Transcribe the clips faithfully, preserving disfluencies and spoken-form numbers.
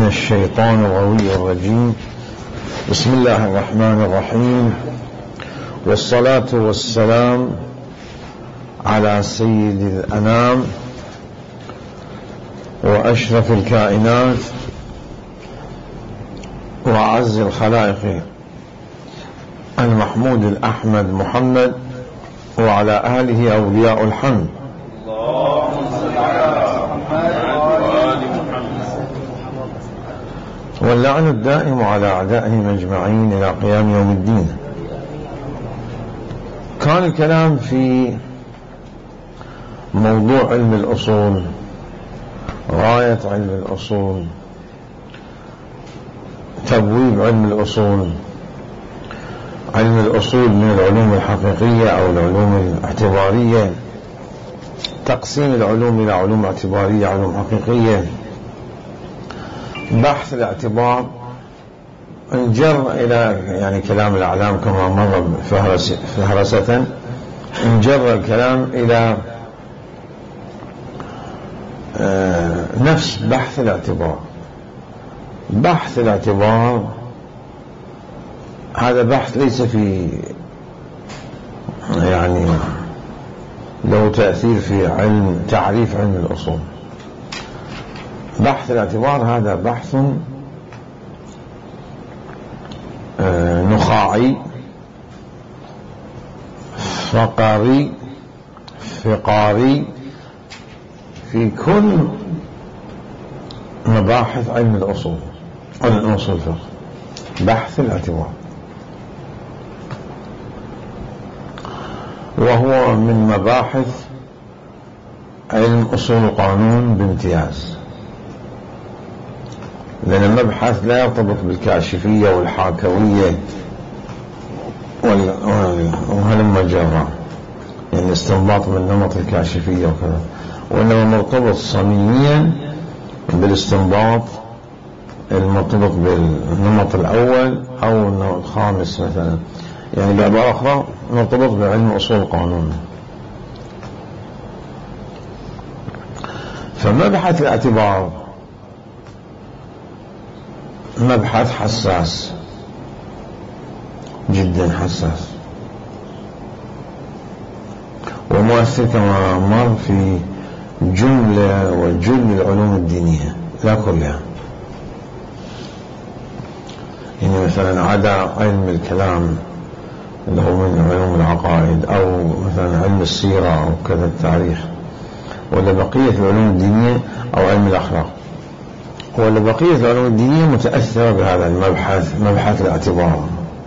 من الشيطان الغوي الرجيم. بسم الله الرحمن الرحيم، والصلاة والسلام على سيد الأنام وأشرف الكائنات وأعز الخلائق المحمود الأحمد محمد، وعلى آله أولياء الحمد. واللعن الدائم على أعدائهم أجمعين إلى قيام يوم الدين. كان الكلام في موضوع علم الأصول، غاية علم الأصول، تبويب علم الأصول. علم الأصول من العلوم الحقيقية أو العلوم الاعتبارية، تقسيم العلوم إلى علوم اعتبارية علوم حقيقية. بحث الاعتبار انجر إلى يعني كلام الأعلام كما مر فهرسة، انجر الكلام إلى آه نفس بحث الاعتبار. بحث الاعتبار هذا بحث ليس في يعني له تأثير في علم تعريف علم الأصول. بحث الاعتبار هذا بحث آه نخاعي فقري فقاري في كل مباحث علم الأصول، علم أصول الفقه. بحث الاعتبار وهو من مباحث علم أصول القانون بامتياز، لأن المبحث لا يرتبط بالكاشفية والحاكوية وهلم جرى، يعني استنباط من نمط الكاشفية وكذا، وإنما مرتبط صميميا بالاستنباط المرتبط بالنمط الأول أو النمط الخامس مثلا، يعني بعبارة أخرى مرتبط بعلم أصول القانون. فمبحث الاعتبار مبحث حساس جدا، حساس ومؤثر كما مر في جملة وجل العلوم الدينية لا كلها. يعني مثلا عدا علم الكلام اللي هو من علوم العقائد، أو مثلا علم السيرة أو كذا التاريخ، ولا بقية العلوم الدينية أو علم الأخلاق، ولا بقية العلوم الدينية متأثرة بهذا المبحث، مبحث الاعتبار.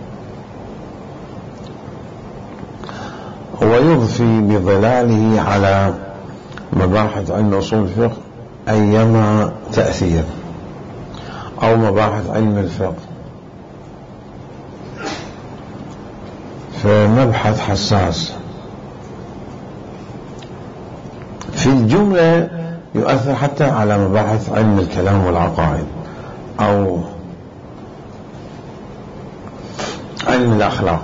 ويضفي بظلاله على مباحث علم أصول الفقه أيما تأثير، أو مباحث علم الفقه. فمبحث حساس في الجملة يؤثر حتى على مباحث علم الكلام والعقائد أو علم الأخلاق.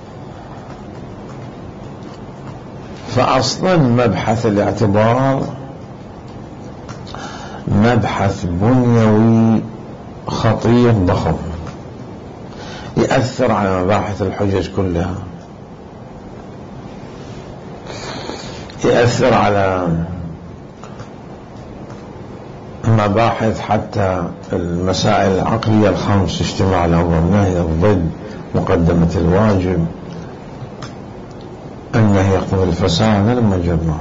فأصلا مبحث الاعتبار مبحث بنيوي خطير ضخم، يأثر على مباحث الحجج كلها، يأثر على مباحث حتى المسائل العقلية الخمس: اجتماع الأمر، النهي، الضد، مقدمة الواجب، النهي يقتضي الفساد. لما جرنا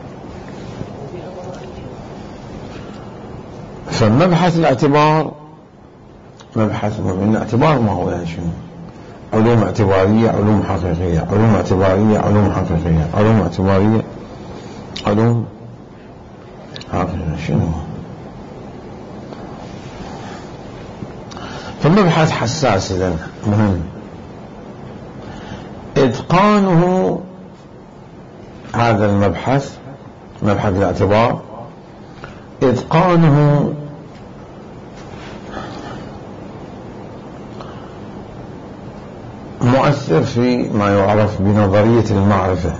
فمبحث الاعتبار مبحث من الاعتبار ما هو يعني شنو؟ علوم اعتبارية علوم حقيقية، علوم اعتبارية علوم حقيقية، علوم اعتبارية علوم حقيقية. شنو؟ فمبحث حساس إذن مهم. إتقانه هذا المبحث مبحث الاعتبار، إتقانه مؤثر في ما يعرف بنظرية المعرفة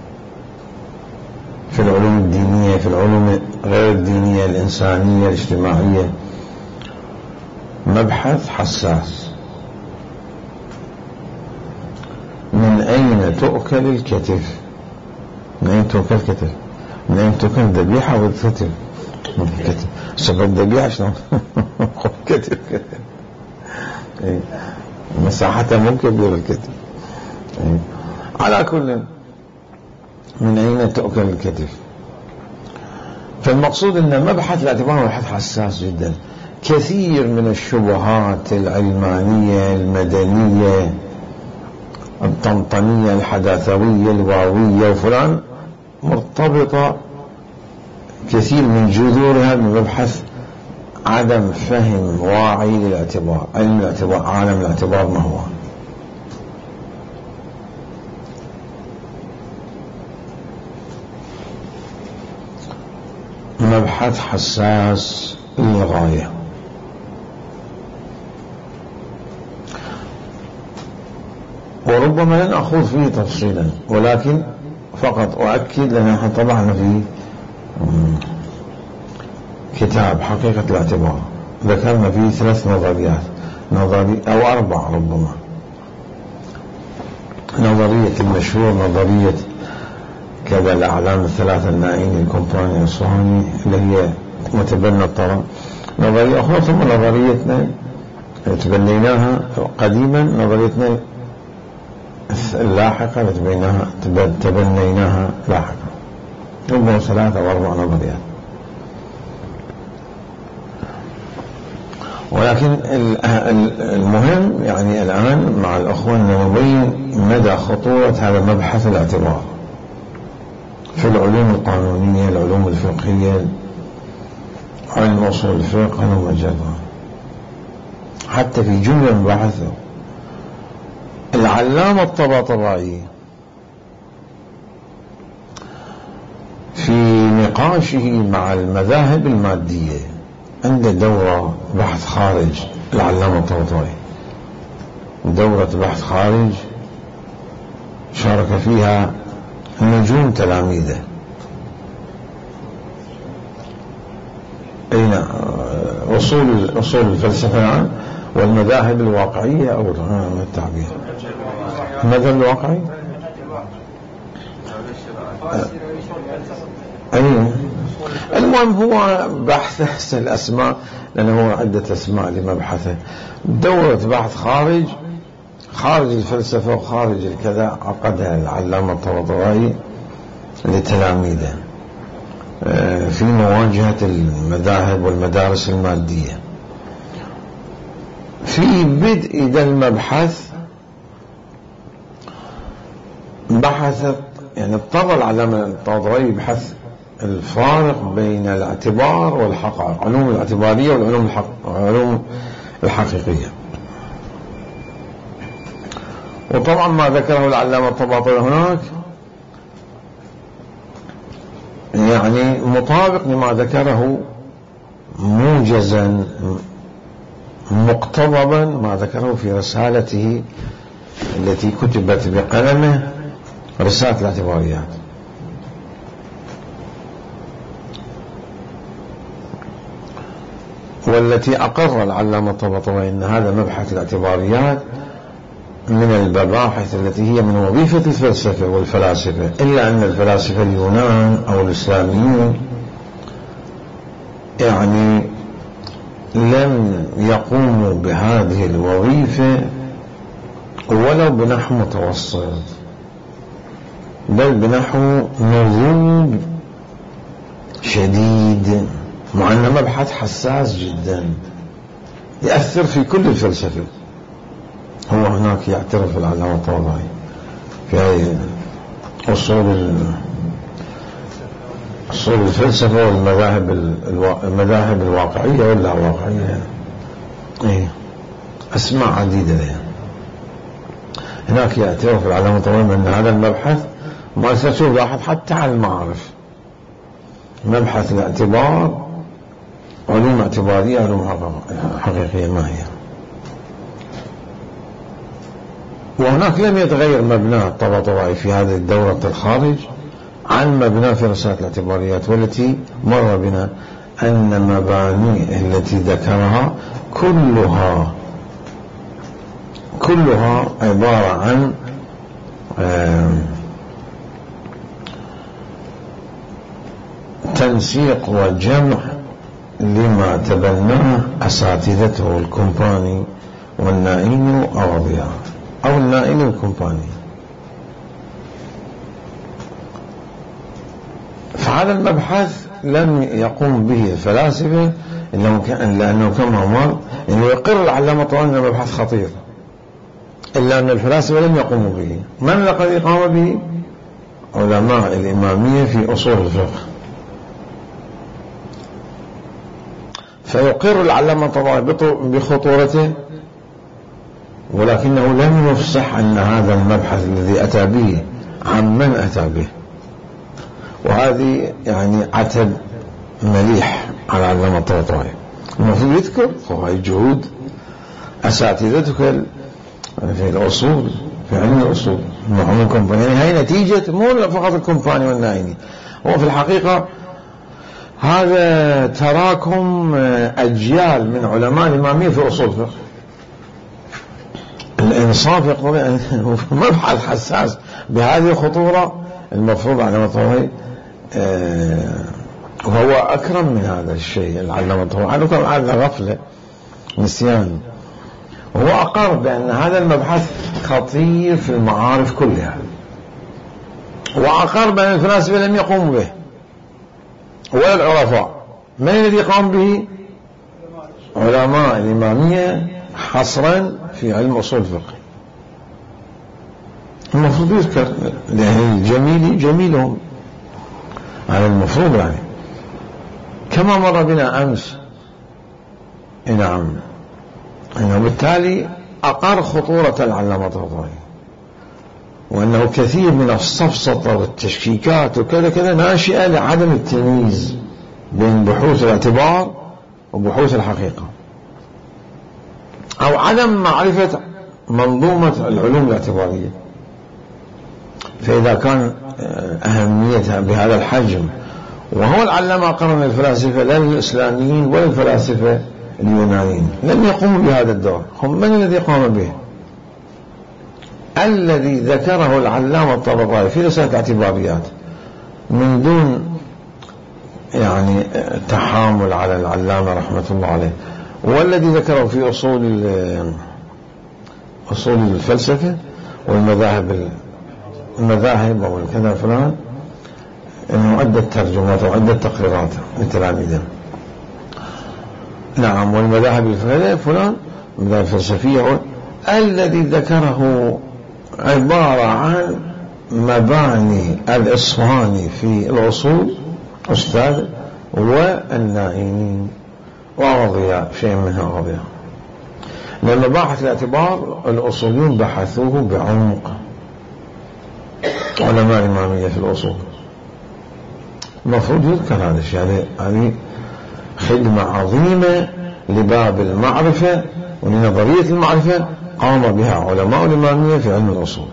في العلوم الدينية، في العلوم غير الدينية الإنسانية الاجتماعية. مبحث حساس. من أين تؤكل الكتف؟ من أين تؤكل الكتف؟ من أين تؤكل الذبيحة والكتف؟ الكتف سبب الذبيحة شلون؟ كتف كتف مساحتها مو كبيرة الكتف. على كل، من أين تؤكل الكتف؟ فالمقصود أن مبحث الاعتبار مبحث حساس جدا. كثير من الشبهات العلمانية المدنية الطنطنية الحداثوية الواوية وفلان مرتبطة كثير من جذورها بمبحث عدم فهم واعي للاعتبار. علم الاعتبار، عالم الاعتبار ما هو؟ مبحث حساس للغاية. وربما لن أخوض فيه تفصيلا، ولكن فقط أؤكد لأن نحن طبعنا في كتاب حقيقة الاعتبار ذكرنا فيه ثلاث نظريات، نظري أو أربع ربما. نظرية المشهور نظرية كذا الأعلام الثلاثة النائين الكومباني الصهيوني اللي هي متبنى الطرف. نظرية أخرى ثم نظريتنا تبنيناها قديما، نظريتنا اللاحقة تبنيناها تبنيناها لاحقا. ربما ثلاثة أو أربع نظريات. ولكن المهم يعني الآن مع الأخوة أن نبين مدى خطورة هذا مبحث الاعتبار في العلوم القانونية، العلوم الفقهية، علم أصول الفقه ومجالها، حتى في جملة مباحثه. العلامة الطباطبائي في نقاشه مع المذاهب المادية عنده دورة بحث خارج، العلامة الطباطبائي دورة بحث خارج شارك فيها نجوم تلاميذه. أين أصول أصول الفلسفة والمذاهب الواقعية أو التعبير المذهب الواقعي. أي المهم هو بحث الأسماء لأنه هو عدة أسماء لمبحثه. دورة بحث خارج خارج الفلسفة وخارج الكذا عقدها العلامة الطباطبائي لتلاميذه في مواجهة المذاهب والمدارس المادية. في بدء ذا المبحث بحثت يعني اضطر العلامة الطباطبائي بحث الفارق بين الاعتبار والحقائق، علوم الاعتبارية والعلوم الحق... العلوم الحقيقية. وطبعا ما ذكره العلامة الطباطبائي هناك يعني مطابق لما ذكره موجزا مقتضبا ما ذكره في رسالته التي كتبت بقلمه، رسالة الاعتباريات. والتي أقر العلامة الطباطبائي أن هذا مبحث الاعتباريات من المباحث التي هي من وظيفة الفلسفة والفلاسفة، إلا أن الفلاسفة اليونان أو الإسلاميون يعني لم يقوموا بهذه الوظيفة ولو بنحو متوسط، بل بنحو نضوج شديد، مع أنه مبحث حساس جدا يأثر في كل الفلسفة. هو هناك يعترف العلامة الطباطبائي في هذه أصول أصول الفلسفة والمذاهب المذاهب الواقعية ولا واقعية، إيه أسماء عديدة لها. هناك يعترف العلامة الطباطبائي أن هذا المبحث ما ستشوف لاحظ حتى على المعارف، مبحث الاعتبار علوم اعتبارية علوم حقيقية ما هي. وهناك لم يتغير مبنى الطباطبائي في هذه الدورة الخارج عن مبنى في رسالة الاعتباريات، والتي مر بنا أن مباني التي ذكرها كلها كلها عبارة عن تنسيق وجمع لما تبناه أساتذته الكومباني والنائين وأوضياء، أو النائين والكومباني. فهذا المبحث لم يقوم به الفلاسفة لأنه كما مر إنه يقر العلامة الطبراني أنه مبحث خطير، إلا أن الفلاسفة لم يقوموا به. من الذي قام به؟ علماء الإمامية في أصول الفقه. فيقر العلامة الطبراني بخطورته، ولكنه لم يفصح أن هذا المبحث الذي أتى به عن من أتى به، وهذه يعني عتب مليح على العلامة الطبراني. المفروض يذكر فوائد جهود أساتذتك في الأصول، في علم الأصول معهم الكومباني. يعني هي نتيجة مو فقط الكومباني والنائني، هو في الحقيقة هذا تراكم أجيال من علماء الإمامية في أصول الفقه. الإنصاف يقضي مبحث حساس بهذه الخطورة، المفروض على الطبراني وهو أكرم من هذا الشيء. العلامة الطبراني كان على غفلة نسيان، وهو أقر بأن هذا المبحث خطير في المعارف كلها، وأقر بأن الفلاسفة لم يقوموا به ولا العرفاء. من الذي قام به؟ علماء الإمامية حصرا في علم أصول الفقه. المفروض يذكر لأن الجميل جميلهم على المفروض، يعني كما مر بنا أمس. نعم، أنه بالتالي أقر خطورة العلامة الطبراني، وأنه كثير من السفسطة والتشكيكات وكذا كذا ناشئة لعدم التمييز بين بحوث الاعتبار وبحوث الحقيقة، أو عدم معرفة منظومة العلوم الاعتبارية. فإذا كان أهميتها بهذا الحجم، وهو العلامة قرن الفلاسفة لا الإسلاميين ولا الفلاسفة اليونانيين لم يقوموا بهذا الدور. هم من الذي قام به؟ الذي ذكره العلامة الطبراني في رسالة اعتباريات من دون يعني تحامل على العلامة رحمة الله عليه، والذي ذكره في أصول أصول الفلسفة والمذاهب المذاهب أو كذا فلان، إنه عدة ترجمات وعدة تقريرات لتلاميذه. نعم، والمذاهب الفلسفية فلان المذاهب الفلسفية الذي ذكره عبارة عن مباني الإصفهاني في الأصول أستاذ والنائين وأضياء شيء منها أضياء. لأن مباحث الاعتبار الأصوليون بحثوه بعمق، علماء الإمامية في الأصول. المفروض يذكر هذا الشيء. هذه يعني خدمة عظيمة لباب المعرفة ولنظرية المعرفة قام بها علماء الإمامية في علم الأصول.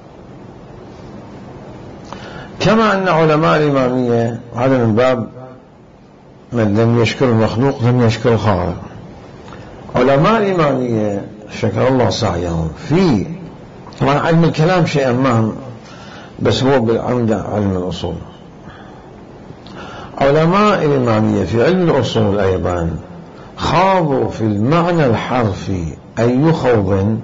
كما أن علماء الإمامية، هذا من باب من لم يشكر المخلوق لم يشكر الخالق. علماء الإمامية شكر الله سعيهم في طبعا علم الكلام شيئا ما، بس هو بالعمدة علم الأصول. علماء الإمامية في علم الأصول أيضا خاضوا في المعنى الحرفي أي خوض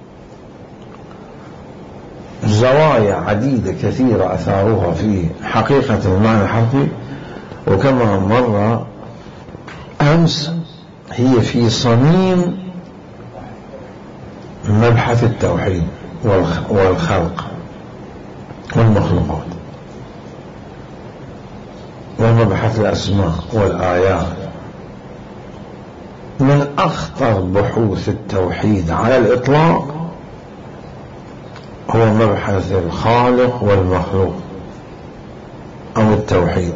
زوايا عديدة كثيرة أثاروها في حقيقة المعنى الحرفي. وكما مر أمس هي في صميم مبحث التوحيد والخلق والمخلوقات ومبحث الأسماء والآيات. من أخطر بحوث التوحيد على الإطلاق هو مبحث الخالق والمخلوق أو التوحيد،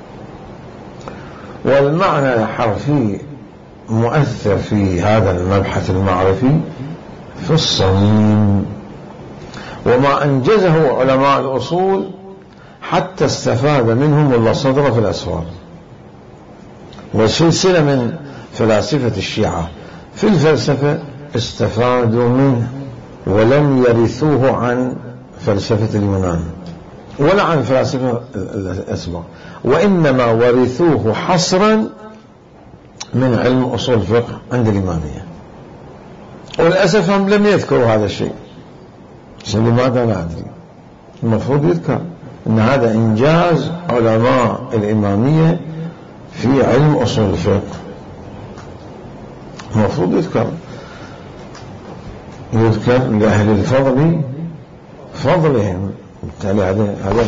والمعنى الحرفي مؤثر في هذا المبحث المعرفي في الصميم. وما أنجزه علماء الأصول حتى استفاد منهم الله صدر في الأسفار. وسلسلة من فلاسفة الشيعة في الفلسفة استفادوا منه ولم يرثوه عن فلسفة اليونان ولا عن فلسفة الأسبق، وإنما ورثوه حصرا من علم أصول الفقه عند الإمامية. وللأسف هم لم يذكروا هذا الشيء. لماذا لا أدري. المفروض يذكر أن هذا إنجاز علماء الإمامية في علم أصول الفقه، المفروض يذكر يذكر لأهل الفضل فضلهم. بالتالي هذا هذا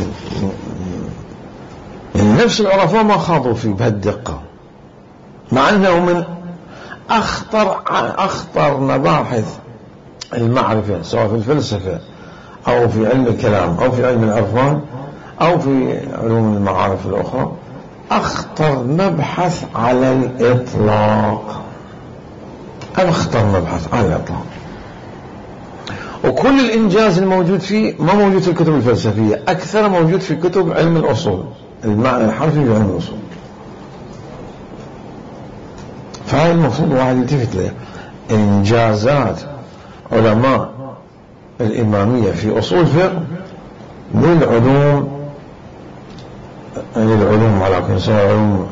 نفس العرفاء ما خاضوا فيه بهالدقة، مع أنه من أخطر أخطر مباحث المعرفة سواء في الفلسفة أو في علم الكلام أو في علم العرفان أو في علوم المعارف الأخرى. أخطر مبحث على الإطلاق، أخطر مبحث على الإطلاق. وكل الإنجاز الموجود فيه ما موجود في الكتب الفلسفية، أكثر موجود في كتب علم الأصول، المعنى الحرفي في علم الأصول. فهذا المفروض واحد يلتفت له. إنجازات علماء الإمامية في أصول الفقه للعلوم للعلوم على كل سواء علوم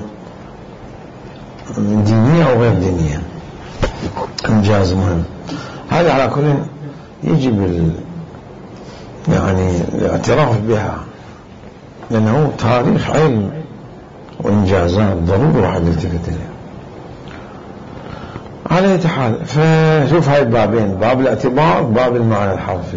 دينية أو غير دينية، إنجاز مهم. هذا على كل يجب ال... يعني الاعتراف بها، لأنه تاريخ علم وإنجازات ضروري واحد يلتفت له. على أي حال، فشوف هاي البابين، باب الاعتبار باب المعنى الحرفي،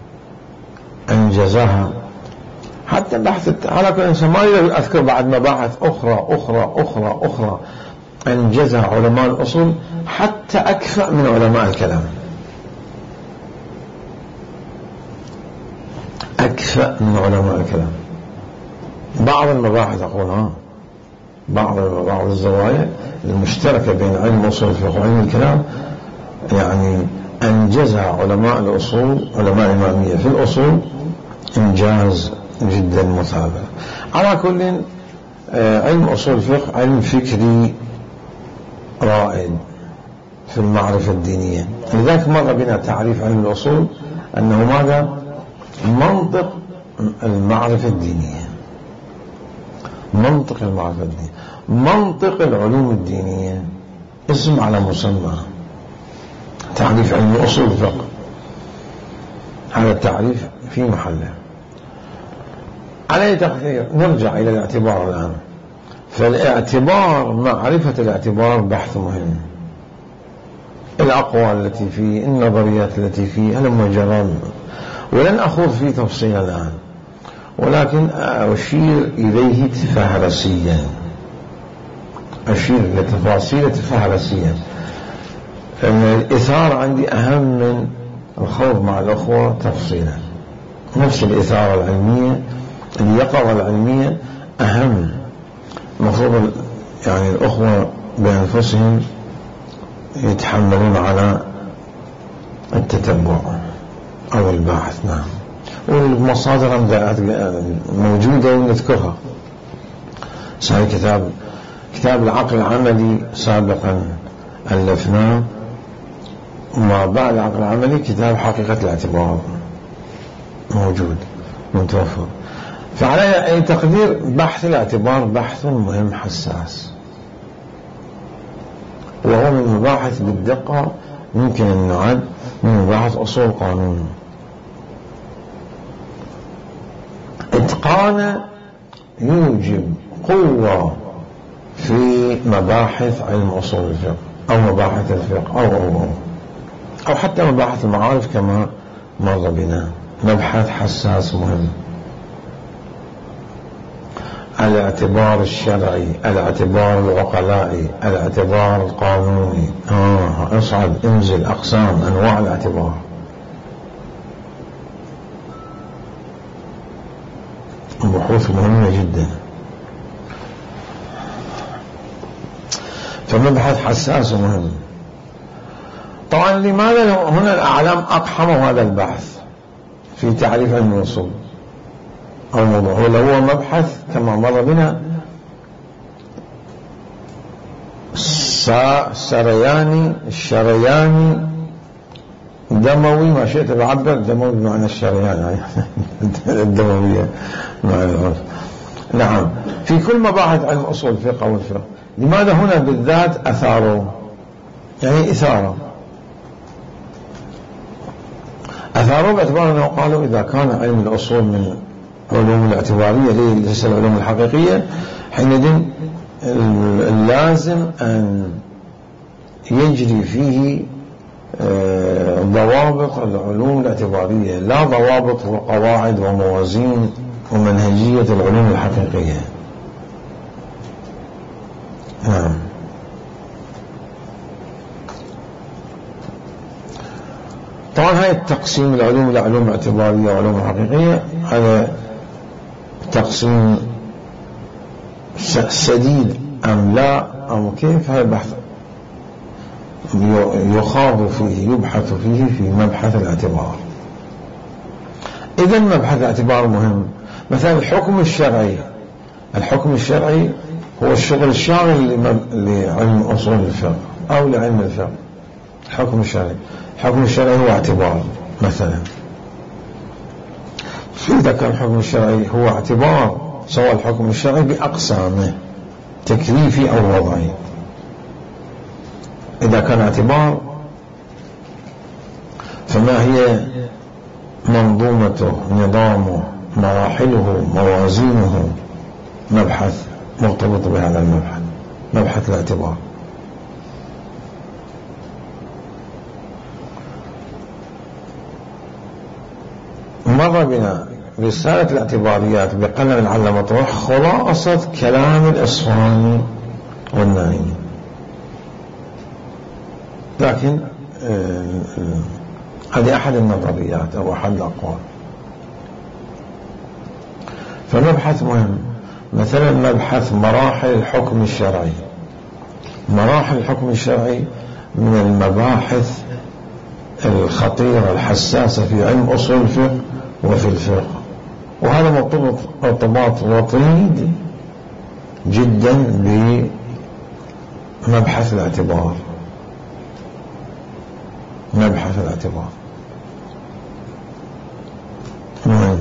أنجزها. حتى بحث على كل إنسان ما أذكر بعد مباحث أخرى أخرى أخرى أخرى أنجزها علماء الأصول حتى أكفأ من علماء الكلام، أكفأ من علماء الكلام. بعض المباحث أقول ها بعض بعض الزوايا المشتركة بين علم أصول الفقه وعلم الكلام يعني أنجزها علماء الأصول، علماء الإمامية في الأصول إنجاز جدا مثابر. على كل علم أصول الفقه علم فكري رائد في المعرفة الدينية. لذلك مر بنا تعريف علم الأصول أنه ماذا؟ منطق المعرفة الدينية، منطق المعرفة الدينية، منطق العلوم الدينية، اسم على مسمى. تعريف علم أصول الفقه هذا التعريف في محله. عليه تقدير نرجع إلى الاعتبار الآن. فالاعتبار معرفة الاعتبار بحث مهم، الأقوال التي فيه، النظريات التي فيه، هلم جرى. ولن أخوض فيه تفصيلا الآن، ولكن أشير إليه تفهرسيا، أشير لتفاصيل تفهرسيا، لأن الإثارة عندي أهم من الخوض مع الأخوة تفصيلا. نفس الإثارة العلمية، اليقظة العلمية أهم. المفروض يعني الأخوة بأنفسهم يتحملون على التتبع أو الباحث. نعم، والمصادر موجودة ونذكرها. صحيح كتاب كتاب العقل العملي سابقا ألفناه، وما بعد العقل العملي كتاب حقيقة الاعتبار موجود متوفر. فعلى أي تقدير بحث الاعتبار بحث مهم حساس، وهو من المباحث بالدقة ممكن أن نعد من مباحث أصول قانون. إتقان يوجب قوة في مباحث علم أصول الفقه أو مباحث الفقه أو أو أو, أو حتى مباحث المعارف كما مر بنا. مبحث حساس مهم. الاعتبار الشرعي، الاعتبار العقلائي، الاعتبار القانوني. آه اصعد انزل أقسام أنواع الاعتبار. بحوث مهمة جدا. فمبحث حساس ومهم. طبعا لماذا هنا الأعلام أقحموا هذا البحث في تعريف علم الأصول أو موضوع؟ هو مبحث كما مر بنا سرياني الشرياني دموي، ما شئت بعبر دموي بمعنى الشريان الدموية معنى العرف. نعم، في كل مباحث علم أصول الفقه والفقه. لماذا هنا بالذات أثاروا؟ يعني إثارة أثاروا باعتبار أنه قالوا إذا كان علم الأصول من علوم الاعتبارية ليس العلوم الحقيقية، حينئذ اللازم أن يجري فيه ضوابط العلوم الاعتبارية، لا ضوابط وقواعد وموازين ومنهجية العلوم الحقيقية. نعم. طبعا هاي التقسيم العلوم إلى علوم اعتبارية وعلوم حقيقية هذا تقسيم سديد أم لا أم كيف، هذا بحث يخاض فيه يبحث فيه في مبحث الاعتبار. إذن مبحث الاعتبار مهم. مثلا الحكم الشرعي، الحكم الشرعي هو الشغل الشاغل لعلم أصول الفقه أو لعلم الفقه. الحكم الشرعي الحكم الشرعي هو اعتبار مثلا. إذا كان الحكم الشرعي هو اعتبار، سواء الحكم الشرعي بأقسامه تكليفي أو وضعي، إذا كان اعتبار فما هي منظومته، نظامه، مراحله، موازينه، مبحث مرتبط بهذا المبحث، مبحث الاعتبار. مر بنا رسالة الاعتباريات بقلم العلامة طروح خلاصة كلام الإصفهاني والنائمي، لكن هذه أحد النظريات أو أحد الأقوال. فمبحث مهم. مثلا مبحث مراحل الحكم الشرعي. مراحل الحكم الشرعي من المباحث الخطيرة الحساسة في علم أصول الفقه وفي الفقه، وهذا مرتبط ارتباط وطيد جدا بمبحث الاعتبار. مبحث الاعتبار مهم،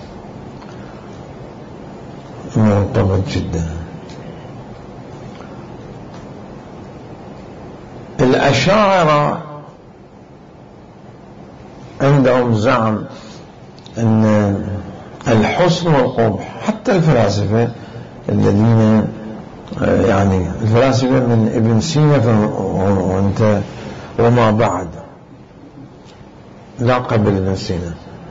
مرتبط جدا. الأشاعرة عندهم زعم أن الحسن والقبح، حتى الفلاسفة الذين يعني الفلاسفة من ابن سينا وانت وما بعد لا قبل ابن سينا،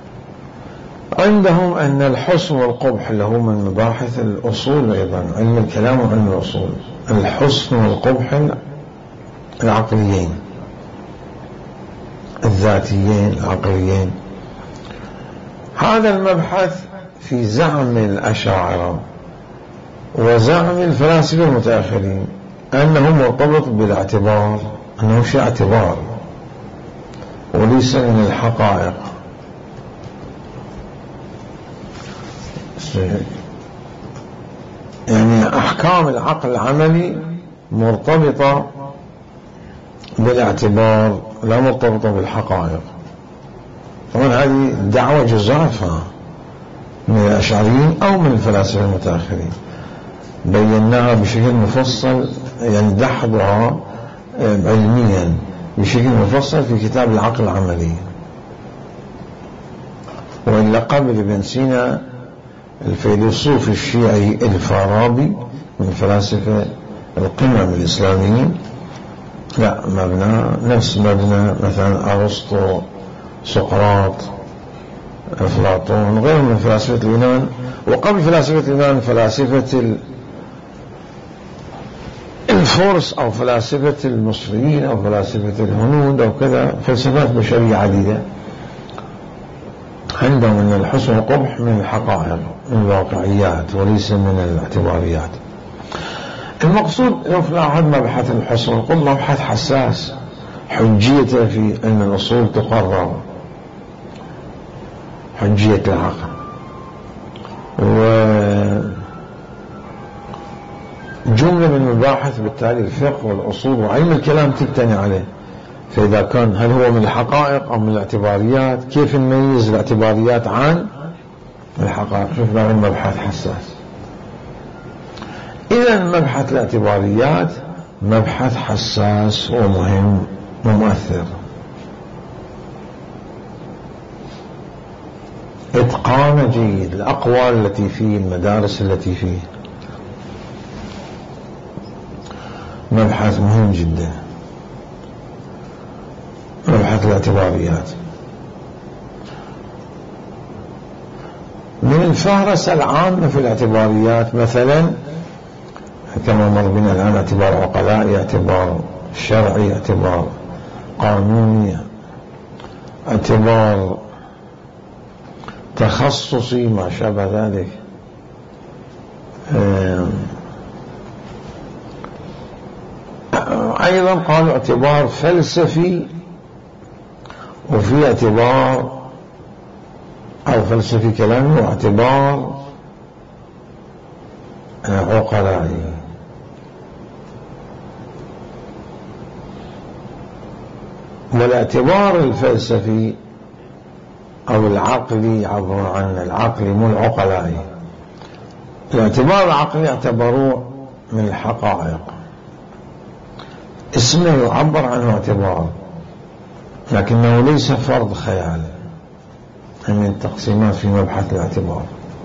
عندهم أن الحسن والقبح اللي هو من مباحث الأصول أيضا، علم الكلام وعلم الأصول، الحسن والقبح العقليين الذاتيين العقليين. هذا المبحث في زعم الأشاعرة وزعم الفلاسفة المتأخرين أنه مرتبط بالاعتبار، أنه شيء اعتبار وليس من الحقائق. يعني أحكام العقل العملي مرتبطة بالاعتبار لا مرتبطة بالحقائق. طبعا هذه دعوة جزافة من الأشعريين أو من الفلاسفة المتأخرين، بيناها بشكل مفصل، يعني دحضها علميا بشكل مفصل في كتاب العقل العملي. وإلا قبل ابن سينا الفيلسوف الشيعي الفارابي من فلاسفة القمم الإسلاميين لا مبنى نفس مبنى مثلا أرسطو، سقراط، أفلاطون، غير من فلاسفة اليونان. وقبل فلاسفة اليونان فلاسفة الفرس أو فلاسفة المصريين أو فلاسفة الهنود أو كذا، فلسفات بشرية عديدة عندهم أن الحسن والقبح من الحقائق من الواقعيات وليس من الاعتباريات. المقصود لو لاحظ مبحث الحسن والقبح مبحث حساس، حجيته في علم الأصول تقرر، حجية العقل جملة من المباحث بالتالي الفقه والأصول وعلم الكلام تبتني عليه. فإذا كان هل هو من الحقائق أو من الاعتباريات، كيف نميز الاعتباريات عن الحقائق؟ شوف نوع المبحث حساس. إذا مبحث الاعتباريات مبحث حساس ومهم ومؤثر. إتقان جيد الأقوال التي فيه، المدارس التي فيه، مبحث مهم جدا. مبحث الاعتباريات من الفهرسة العامة في الاعتباريات، مثلا كما مر بنا الآن اعتبار عقلاء، اعتبار شرعي، اعتبار قانوني، اعتبار تخصصي، ما شابه ذلك. أيضا قالوا اعتبار فلسفي، وفي اعتبار أو فلسفي كلامي واعتبار عقلائي. والاعتبار الفلسفي أو العقلي، عبر عن العقلي مو العقلائي، الاعتبار العقلي اعتبروه من الحقائق، اسمه يعبر عنه اعتبار، لكنه ليس فرض خيال. من التقسيمات في مبحث الاعتبار.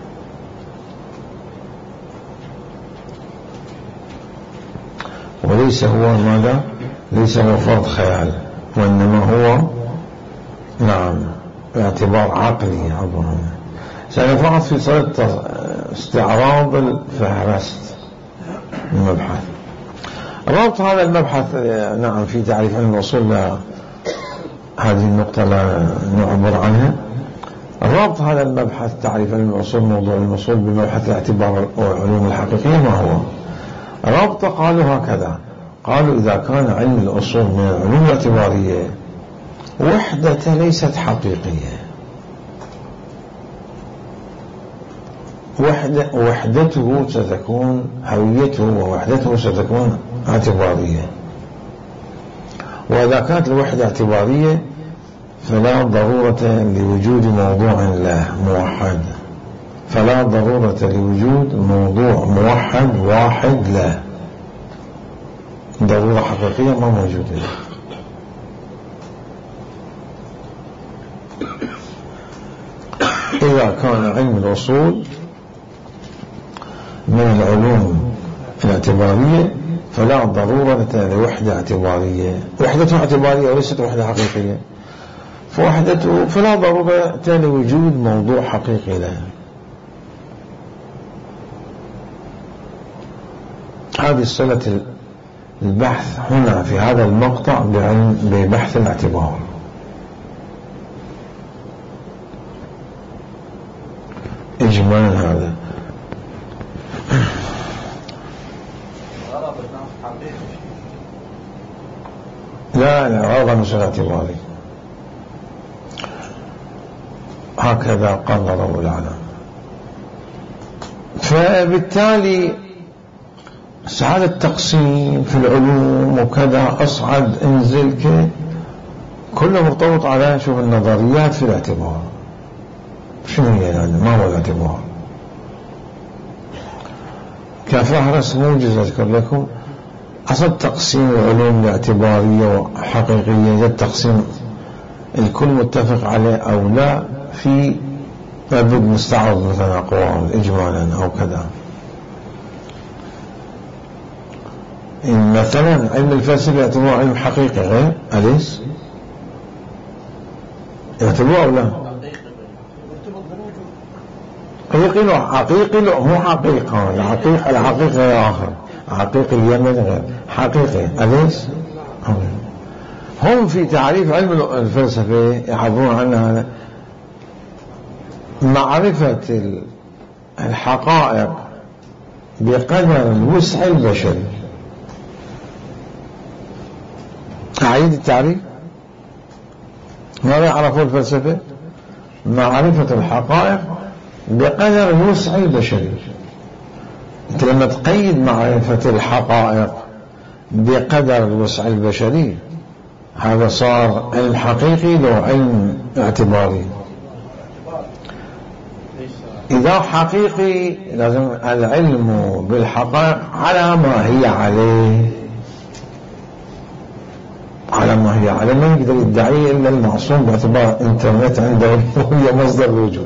وليس هو ماذا؟ ليس هو فرض خيال، وإنما هو نعم اعتبار عقلي عبر عنه. سنفعل في صورة استعراض الفهرست المبحث. ربط هذا المبحث نعم في تعريف علم الأصول، هذه النقطة لا نعبر عنها. ربط هذا المبحث تعريف علم الأصول، موضوع الأصول، بمبحث الاعتبار والعلوم الحقيقية ما هو؟ ربط قالوا هكذا، قالوا إذا كان علم الأصول من العلوم الاعتبارية وحدته ليست حقيقية، وحدة وحدته ستكون هويته ووحدته ستكون اعتبارية. وإذا كانت الوحدة اعتبارية فلا ضرورة لوجود موضوع له موحد، فلا ضرورة لوجود موضوع موحد واحد له، ضرورة حقيقية ما موجودة. إذا كان علم الأصول من العلوم الاعتبارية فلا ضرورة لوحدة اعتبارية، وحدته اعتبارية وليست وحدة حقيقية، فوحدته فلا ضرورة لوجود موضوع حقيقي له. هذه صلة البحث هنا في هذا المقطع ببحث الاعتبار. إجمالا هذا لا لا هذا مش اعتباري، هكذا قرر العلماء. فبالتالي هذا التقسيم في العلوم وكذا، أصعد انزل كده، كله مرتبط على شوف النظريات في الاعتبار. شنو هي يعني؟ ما هو الاعتبار؟ كفهرس موجز أذكر لكم. أصل تقسيم العلوم الاعتبارية وحقيقية، هذا التقسيم الكل متفق عليه أو لا، في لابد مستعرض مثلا أقوال إجمالا أو كذا. مثلا علم الفلسفة يعتبر علم حقيقي غير أليس؟ يعتبر أو لا؟ حقيقي له حقيقي له مو حقيقة، الحقيقة الحقيقة آخر، حقيقي اليمن غير حقيقي أليس؟ هم في تعريف علم الفلسفة يعبرون عنها معرفة الحقائق بقدر الوسع البشري. أعيد التعريف. ماذا يعرفون الفلسفة؟ معرفة الحقائق بقدر الوسع البشري. أنت لما تقيد معرفة الحقائق بقدر الوسع البشري هذا صار علم حقيقي لو علم اعتباري. إذا حقيقي لازم العلم بالحقائق على ما هي عليه، على ما هي عليه. ما يقدر يدعي إلا المعصوم باعتبار انترنت عنده وهي مصدر الوجود.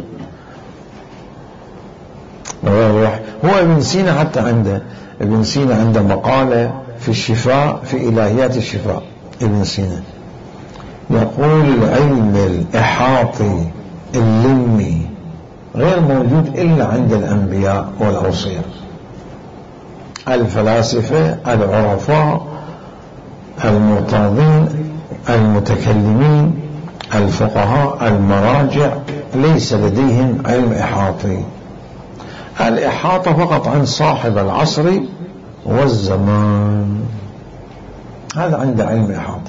هو ابن سينا حتى عنده ابن سينا عنده مقالة في الشفاء، في إلهيات الشفاء. ابن سينا يقول العلم الإحاطي اللمي غير موجود إلا عند الأنبياء والأوصياء، الفلاسفة، العرفاء، المرتاضين، المتكلمين، الفقهاء، المراجع، ليس لديهم علم إحاطي. الإحاطة فقط عن صاحب العصر والزمان، هذا عنده علم إحاطي.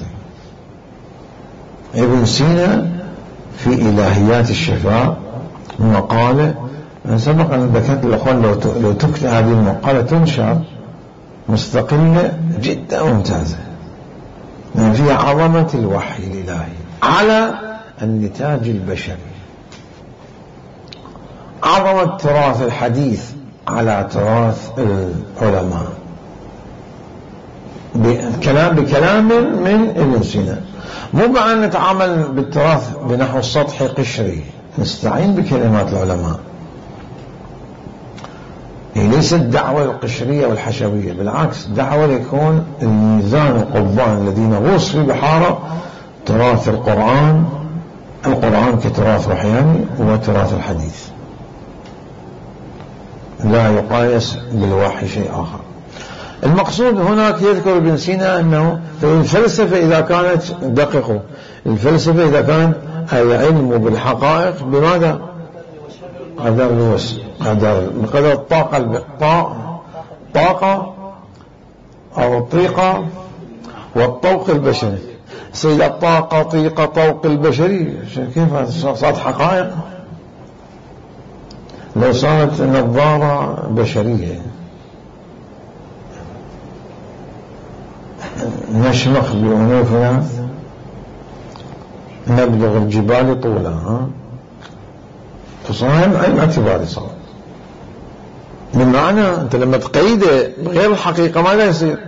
ابن سينا في إلهيات الشفاء مقالة سبق أن ذكرت الأخوان لو تكتب هذه المقالة تنشر مستقلة جدا ممتازة، يعني فيها عظمة الوحي الإلهي على النتاج البشري، عظمة تراث الحديث على تراث العلماء، بكلام بكلام من ابن سينا. مو بأن نتعامل بالتراث بنحو سطحي قشري، نستعين بكلمات العلماء. هي ليست دعوة القشرية والحشوية، بالعكس دعوة يكون الميزان القضبان الذين غوص في بحارة تراث القرآن، القرآن كتراث روحاني وتراث الحديث، لا يقايس بالوحي شيء آخر. المقصود هناك يذكر ابن سينا أنه الفلسفة إذا كانت دققوا، الفلسفة إذا كان العلم بالحقائق بماذا؟ قدر الوسع، قدر بقدر الطاقة الطاقة أو الطيقة والطوق البشري. سيد الطاقة طيقة طوق البشري كيف صارت حقائق؟ لو صارت نظارة بشرية نشمخ بأنوفنا نبلغ الجبال طولا، ها تصاهم علم اعتباري صار. بمعنى أنت لما تقيده بغير الحقيقة ماذا يصير؟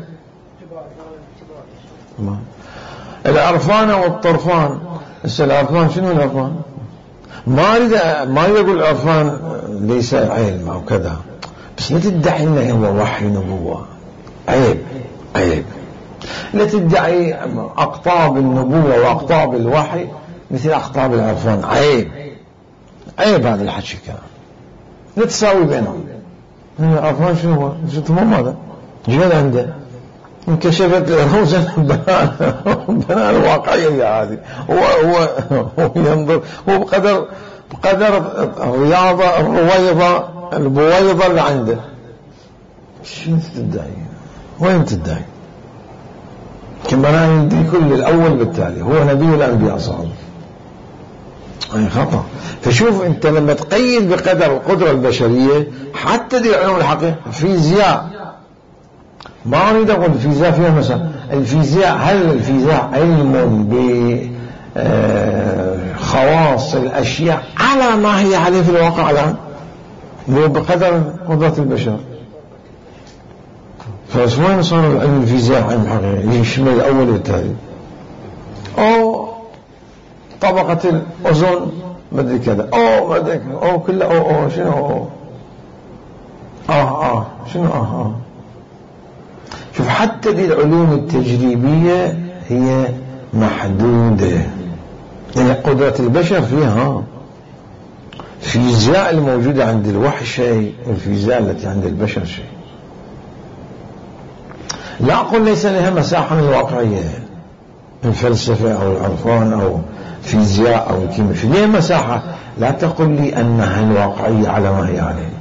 العرفان والطرفان. العرفان شنو العرفان؟ ما أريد ما يقول العرفان ليس علم أو كذا، بس لا تدعي إنه هو وحي نبوة، عيب عيب. لا تدعي أقطاب النبوة وأقطاب الوحي مثل أقطاب العرفان، عيب عيب هذا الحكي كان. لا تساوي بينهم. العرفان شنو هو؟ شنو ماذا؟ جهل عنده انكشفت رموز بناء الواقعية هذه. هو هو هو ينظر هو بقدر بقدر الرياضة الرويضة البويضة اللي عنده. شو تدعي؟ وين تدعي؟ كما أنا عندي كل الأول بالتالي هو نبي الأنبياء صار أي خطأ. فشوف أنت لما تقيد بقدر القدرة البشرية حتى دي علوم الحقيقة. الفيزياء ما أريد أقول الفيزياء فيها مثلا الفيزياء، هل الفيزياء علم بخواص الأشياء على ما هي عليه في الواقع الآن بقدر قدرة البشر؟ فوين صار علم الفيزياء علم حقيقي يشمل الأول والتالي؟ أو طبقة الأوزون مدري كذا، أو مدري أو كله أو أو شنو أو آه آه شنو آه آه شوف حتى دي العلوم التجريبية هي محدودة، يعني قدرة البشر فيها. الفيزياء الموجودة عند الوحي شيء، والفيزياء التي عند البشر شيء. لا أقول ليس لها مساحة من الواقعية، الفلسفة أو العرفان أو فيزياء أو الكيمياء في ليه مساحة. لا تقل لي أنها الواقعية على ما هي عليه،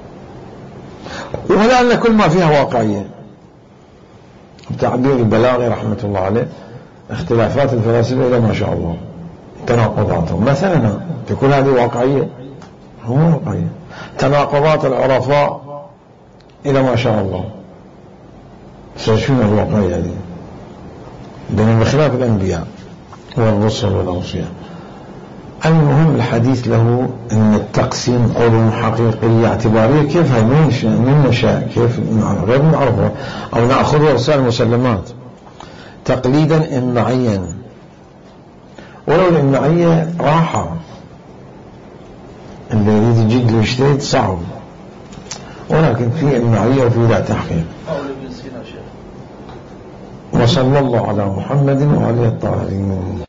ولا أن كل ما فيها واقعية. تعبير البلاغي رحمة الله عليه اختلافات الفلاسفة إلى ما شاء الله تناقضاتهم. مثلا تكون هذه واقعية؟ هو واقعية. تناقضات العرفاء إلى ما شاء الله سيشون الواقعية دي، لأنه بخلاف الأنبياء والرسل والأوصياء. المهم الحديث له أن التقسيم علوم حقيقية اعتبارية كيف هي من نشاء كيف غير نعرفه أو نأخذ رسائل المسلمات تقليدا إمعيا، ولو الإمعية راحة اللي يريد يجد ويجتهد صعب، ولكن في إمعية وفي لا تحقيق. وصلى الله على محمد وعلى الطاهرين.